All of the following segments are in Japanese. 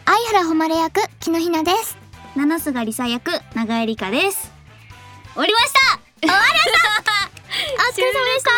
相原誉役木野ひなです。 七菅理沙役長江里香です。終わりました。 終わりましたお疲れ様でした。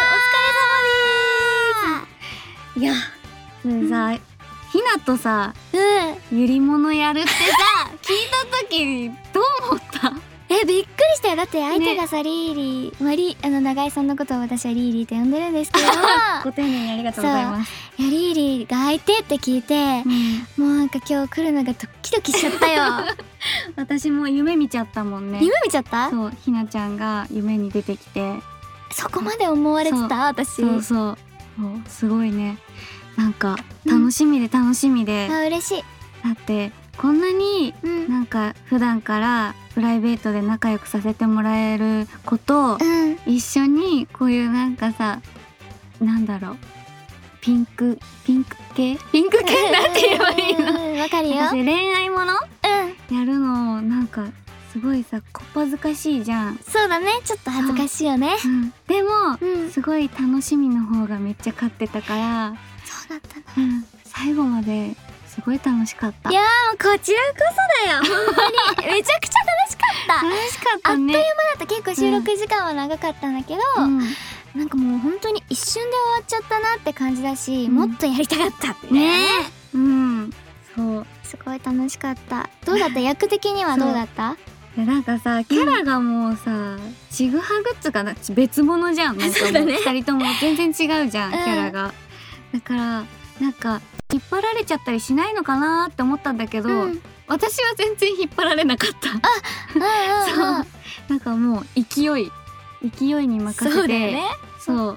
いや、それさ、ひなとさ、ゆりものやるってさ聞いた時にどう思った？ びっくりしたよ。だって相手がさ、リーリー、長井さんのことを私はリーリーって呼んでるんですけどご丁寧にありがとうございます。 いや、リーリーが相手って聞いて、もうなんか今日来るのがドキドキしちゃったよ私も夢見ちゃったもんね。 夢見ちゃった？ そう、ひなちゃんが夢に出てきて、 そこまで思われてた？私そうすごいね。なんか楽しみで楽しみで、 あ、嬉しい。 だってこんなになんか普段からプライベートで仲良くさせてもらえることを一緒にこういうなんかさ、なんだろう、ピンク系なんて言えばいいの？ わかるよ。 私恋愛ものやるのなんかすごいさ、こっぱずかしいじゃん。 そうだね、ちょっと恥ずかしいよね。 でもすごい楽しみの方がめっちゃ勝ってたから、 そうだったの。 最後まですごい楽しかった。 いやー、こちらこそだよ。本当にめちゃくちゃ楽しかった。 楽しかったね。 あっという間だった。結構収録時間は長かったんだけど、なんかもう本当に一瞬で終わっちゃったなって感じだし、もっとやりたかったってね。 そう、 すごい楽しかった。どうだった？役的にはどうだった？ なんかさ、キャラがもうさ、ちぐはグッズが別物じゃん。なんかもう2人とも全然違うじゃん、キャラが。だからなんか引っ張られちゃったりしないのかなって思ったんだけど、私は全然引っ張られなかった。そう、なんかもう勢いに任せて。 そうだよね。 そう、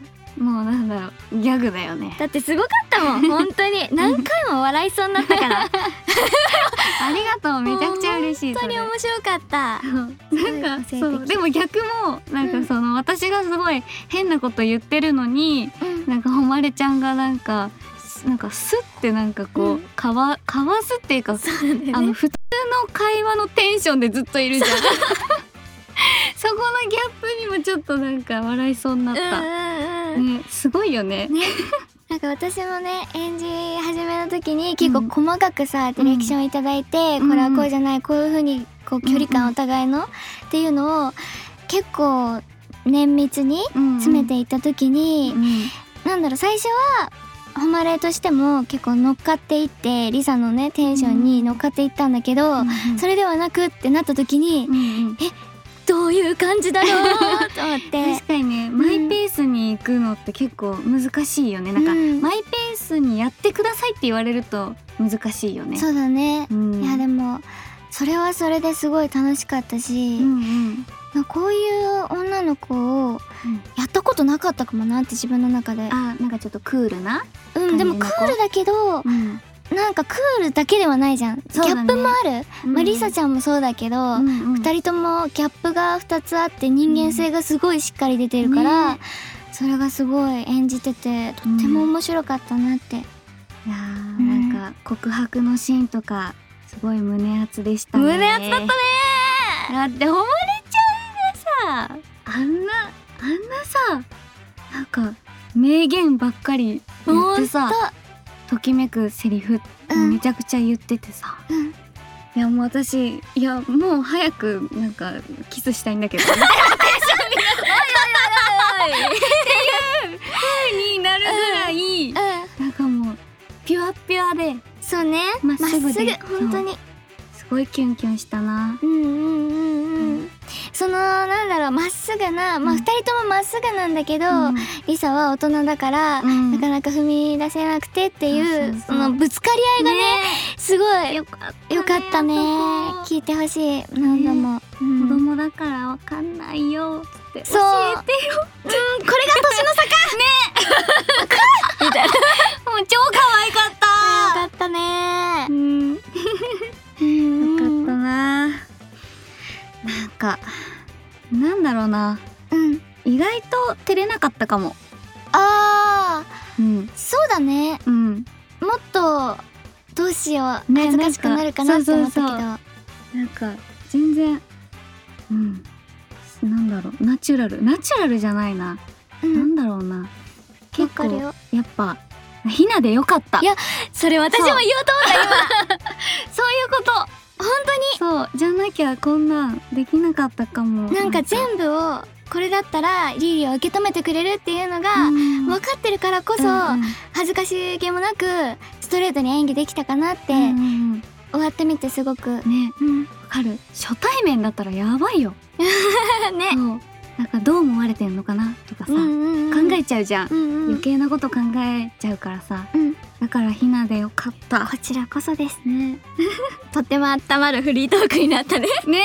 もうなんだろう、ギャグだよね。 だってすごかったもん本当に。何回も笑いそうになったからありがとう、めちゃくちゃ嬉しい。 本当に面白かった。 なんかそうでも逆もなんかその、私がすごい変なこと言ってるのに、なんか誉ちゃんがなんかスッてなんかこう、かわすっていうか、普通の会話のテンションでずっといるじゃんそこのギャップにもちょっとなんか笑いそうになった。ね、すごいよね。 なんか私もね、演じ始めの時に結構細かくさ、ディレクションいただいて、これはこうじゃない、こういう風にこう距離感お互いのっていうのを結構綿密に詰めていった時に、なんだろう、最初は誉れとしても結構乗っかっていって、リサのねテンションに乗っかっていったんだけど、それではなくってなった時に、どういう感じだろうと思って確かにね、マイペースに行くのって結構難しいよね。なんか、マイペースにやってくださいって言われると難しいよね。 そうだね。いやでもそれはそれですごい楽しかったし、こういう女の子をやったことなかったかもなって自分の中で。 なんかちょっとクールな、 でもクールだけど、なんかクールだけではないじゃん。ギャップもある。リサちゃんもそうだけど、2人ともギャップが2つあって人間性がすごいしっかり出てるから、それがすごい演じててとっても面白かったなって。いやー、なんか告白のシーンとかすごい胸熱でしたね。 胸熱だったね。 だって誉ちゃんがさ、あんなさ、なんか名言ばっかり言ってさ、ときめくセリフめちゃくちゃ言っててさ、いやもう私、いやもう早くなんかキスしたいんだけどっていう風になるぐらい、なんかもうピュアピュアで、 そうね、 まっすぐで、 本当にすごいキュンキュンしたな。 そのなんだろう、まっすぐな、2人ともまっすぐなんだけど、リサは大人だから、なかなか踏み出せなくてっていう、そのぶつかり合いがね、すごいよかったね。聞いてほしい、何度も。 子供だからわかんないよって教えてよ。 これが年の差かみたいな。 もう超可愛かった。 よかったね。 よかったな。なんかなんだろうな、意外と照れなかったかも。 そうだね。もっとどうしよう、恥ずかしくなるかなって思ったけど、 なんか全然なんだろう、ナチュラルじゃないな、なんだろうな、結構やっぱひなでよかった。 いや、それ私も言おうと思った今そうきゃこんなんできなかったかも。 なんか全部をこれだったらリリーは受け止めてくれるっていうのが分かってるからこそ、恥ずかしげもなくストレートに演技できたかなって、終わってみてすごくね、わかる。初対面だったらやばいよね。 なんかどう思われてんのかなとかさ、考えちゃうじゃん、余計なこと考えちゃうからさ、だからひなでよかった。 こちらこそですねとっても温まるフリートークになったねね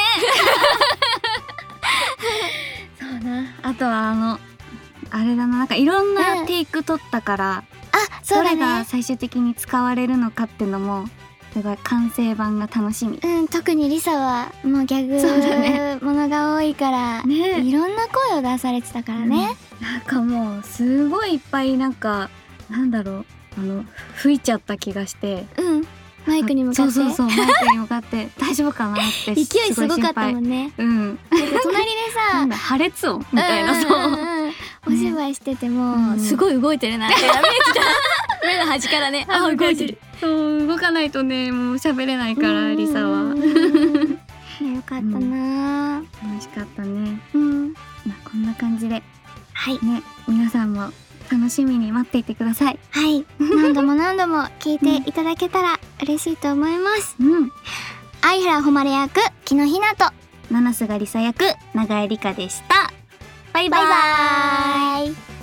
そうな。あとはあれだな、なんかいろんなテイク取ったから、 そうだね、 どれが最終的に使われるのかっていうのもすごい完成版が楽しみ。 特にリサはもうギャグものが多いから、いろんな声を出されてたからね、 なんかもうすごいいっぱいなんかなんだろう、吹いちゃった気がして、 マイクに向かって、 そうマイクに向かって大丈夫かなって勢いすごかったもんね。 隣でさ破裂音みたいな、 お芝居しててもすごい動いてるなって見えてた目の端からね、動いてる。 そう動かないとねもう喋れないからリサは。 よかったな、 楽しかったね。こんな感じでね、皆さんも楽しみに待っていてください。何度も何度も聞いていただけたら嬉しいと思います。相原誉役木野ひなと七須賀りさ役永江里香でした。バイバイ。